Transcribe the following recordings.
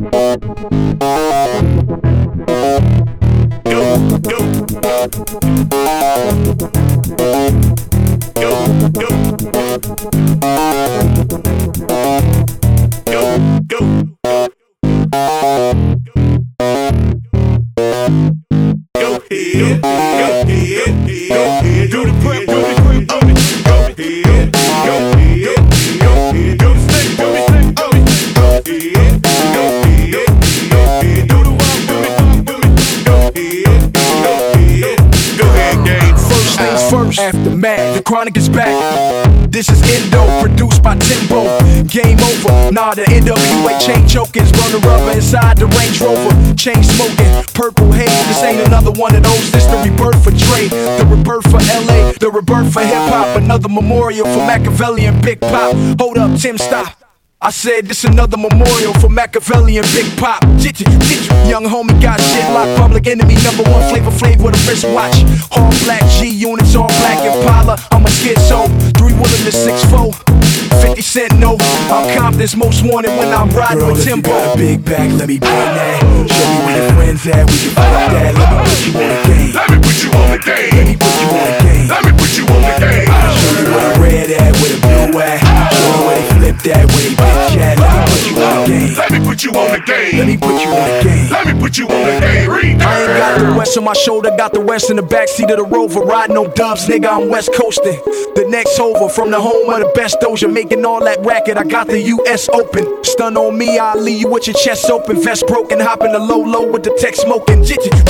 Aftermath, the chronic is back. This is Endo, produced by Timbo. Game over, nah, the NWA chain chokers. Burn the rubber inside the Range Rover. Chain smoking, purple haze. This ain't another one of those. This the rebirth for Dre, the rebirth for LA, the rebirth for hip hop. Another memorial for Machiavelli and Big Pop. Hold up, Tim, stop. I said this another memorial for Machiavelli and Big Pop. Young homie got shit locked. Public Enemy #1 Flavor Flav with a wristwatch. All black G units, all black Impala. I'm a schizo, 3-wheeler to 6'4". 50 Cent, no, I'm Compton's most wanted when I'm riding with Timbo. If you got a big back, let me bring that. Show me where your friends at, we can fuck that. Let me put you on the game. Let me put you on the game. Let me put you on the game. Let me put you on the game. Show you where the red at, where the blue at. Show you where they flip that, where they bitch at. Let me put you on the game. Let me put you on the game. Let me put you on the game. Let me put you on the game. I ain't got the West on my shoulder, got the West in the backseat of the Rover. Riding no dubs, nigga, I'm West coasting. The next over from the home of the best Doja. Making all that racket, I got the US Open. Stun on me, I'll leave you with your chest open. Vest broken, hopping the low with the tech smoking.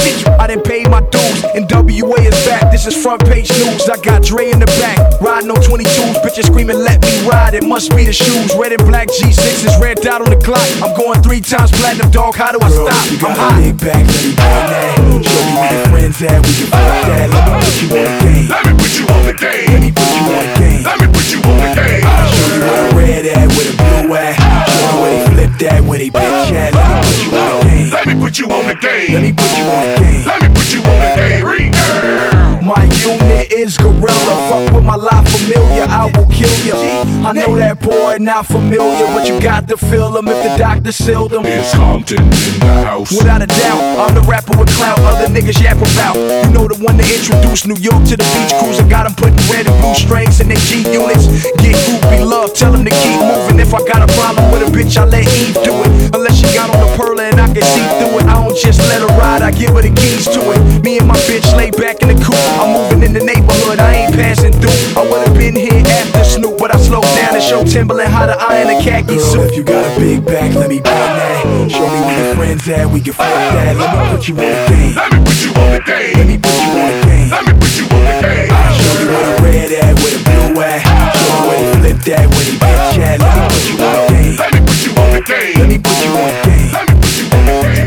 I done paid my dues, and WA is back. This is front page news. I got Dre in the back, riding on 22s. Bitches screaming, let me ride. It must be the shoes. Red and black G6s, red dot on the clock. I'm going 3 times platinum, dog. How do I Girl, stop? if you got I'm a hot. big back, let me bring that. Show me where your friends at, we can fuck that. Let me put you on the game. Let me put you on the game. Let me put you on the game. Let me put you on the game. Show you where the red at, where the blue at. Show you where they flip that, where they bitch at. Let me put you on the game. Let me put you on the game. Let me put you on the game. Let me put you on the game. My unit is gorilla. Fuck with my life familiar, I will kill you. I know that boy not familiar, but you got to feel him if the doctor sealed him. It's Compton in the house. Without a doubt, I'm the rapper with clout other niggas yap about. You know the one that introduced New York to the beach cruise. I got them putting red and blue strings in their G units. Get groupie love, tell them to keep moving. If I got a problem with a bitch, I let Eve do it. Unless she got on the perla and I can see through it. I don't just let her ride, I give her the keys to it. Me and my bitch lay back in the coupe. I'm moving in the neighborhood, I ain't passing through. I would've been here after Snoop, but I slowed down to show Timberland how to iron a khaki Girl, suit. if you got a big back, let me bring that. Show me where your friends at, we can fuck that. Let me put you on the game. Let me put you on the game. Let me put you on the game. Let me put you on the game. Show you where the red at, where the blue at. Show you where they flip that, where they bitch at. Let me put you on the game. Let me put you on the game. Let me put you on the game. Let me put you on the game.